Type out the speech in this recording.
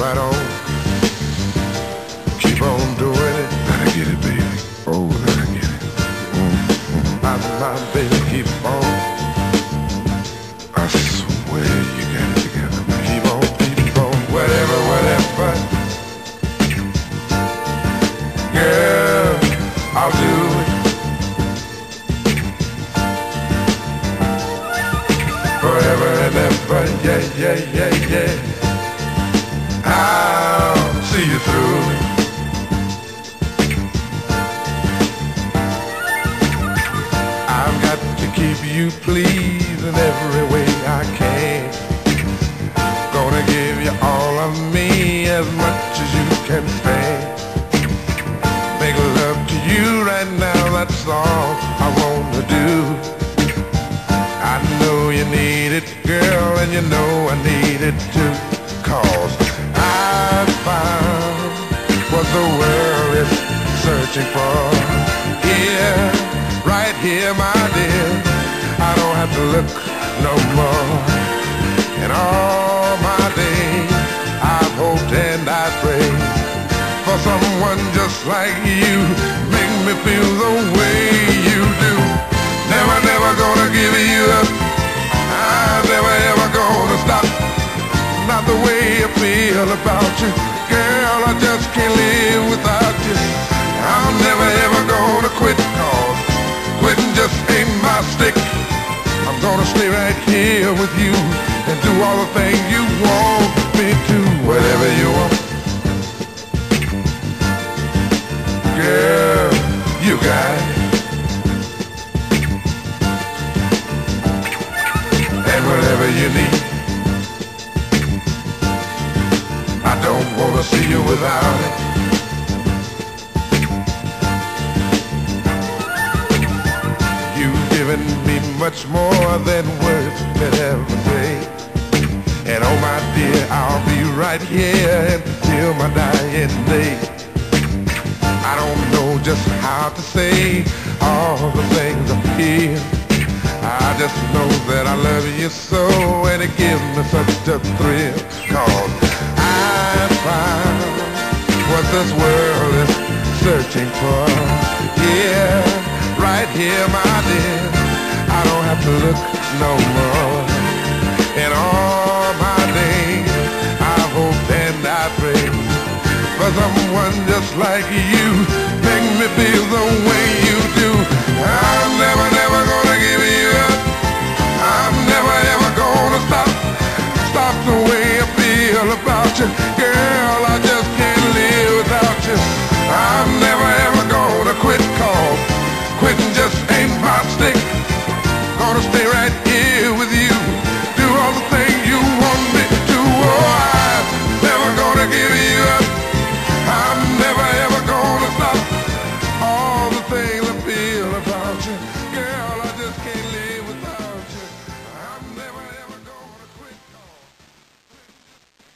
right on. Keep on doing it. Gotta get it, baby. Oh, gotta get it. My baby, keep on. I swear you got it together. Keep on, whatever. Girl, I'll do it. Forever and ever, yeah. I'll see you through. I've got to keep you pleased in every way I can. Gonna give you all of me as much as you can stand. Make love to you right now, that's all I want to do. I know you need it, girl, and you know I need it too. 'Cause I found what the world is searching for. Here, right here, my dear, I don't have to look no more. And all my days, I've hoped and I prayed for someone just like you. Make me feel the way you do. Never gonna give you up. I'm never ever gonna stop. Not the way I feel about you, girl, I just can't live without you. I'm never ever gonna quit, 'cause quitting just ain't my stick. I'm gonna stay right here with you and do all the things you want me to. Whatever you want, girl, you got it. And whatever you need, I don't wanna see you without it. You've given me much more than words could ever say. And oh my dear, I'll be right here until my dying day. I don't know just how to say all the things I feel. I just know that I love you so, and it gives me such a thrill. 'Cause I found what this world is searching for. Yeah, right here, my dear, I don't have to look no more. In all my days, I've hoped and I prayed for someone just like you. Make me feel the way